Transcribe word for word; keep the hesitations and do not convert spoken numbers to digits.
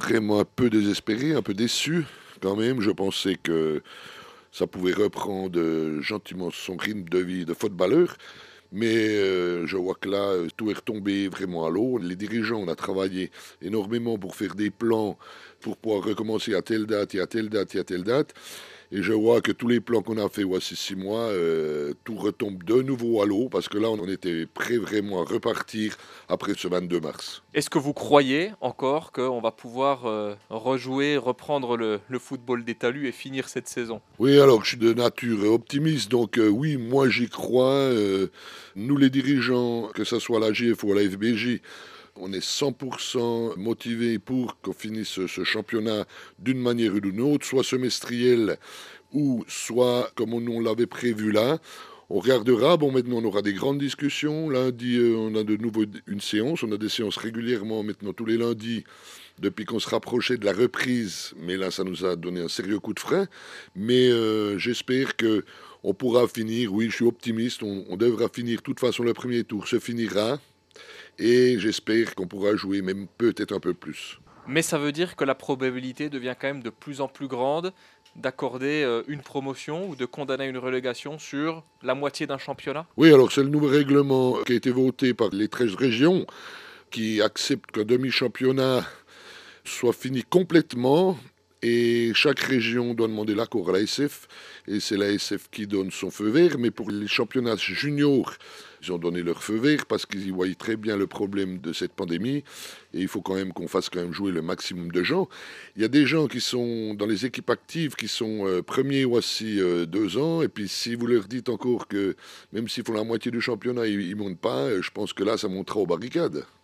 vraiment un peu désespéré, un peu déçu quand même. Je pensais que ça pouvait reprendre euh, gentiment son rythme de vie de footballeur. Mais euh, je vois que là, euh, tout est retombé vraiment à l'eau. Les dirigeants, on a travaillé énormément pour faire des plans, pour pouvoir recommencer à telle date et à telle date et à telle date. Et je vois que tous les plans qu'on a fait voici six mois, euh, tout retombe de nouveau à l'eau, parce que là, on était prêt vraiment à repartir après ce vingt-deux mars. Est-ce que vous croyez encore qu'on va pouvoir euh, rejouer, reprendre le, le football des talus et finir cette saison? Oui, alors je suis de nature optimiste, donc euh, oui, moi j'y crois. Euh, nous les dirigeants, que ce soit la G F ou la F B J, on est cent pour cent motivés pour qu'on finisse ce, ce championnat d'une manière ou d'une autre, soit semestriel ou soit comme on, on l'avait prévu là. On regardera, bon maintenant on aura des grandes discussions. Lundi, euh, on a de nouveau une séance, on a des séances régulièrement maintenant tous les lundis depuis qu'on se rapprochait de la reprise, mais là ça nous a donné un sérieux coup de frein. Mais euh, j'espère que on pourra finir, oui je suis optimiste, on, on devra finir, de toute façon le premier tour se finira, et j'espère qu'on pourra jouer même peut-être un peu plus. Mais ça veut dire que la probabilité devient quand même de plus en plus grande d'accorder euh, une promotion ou de condamner une relégation sur la moitié d'un championnat? Oui, alors c'est le nouveau règlement qui a été voté par les treize régions qui acceptent qu'un demi-championnat soit fini complètement, et chaque région doit demander l'accord à la S F, et c'est la S F qui donne son feu vert. Mais pour les championnats juniors, ils ont donné leur feu vert parce qu'ils y voient très bien le problème de cette pandémie, et il faut quand même qu'on fasse quand même jouer le maximum de gens. Il y a des gens qui sont dans les équipes actives qui sont euh, premiers voici euh, deux ans, et puis si vous leur dites encore que même s'ils font la moitié du championnat, ils ne montent pas, euh, je pense que là ça montera aux barricades.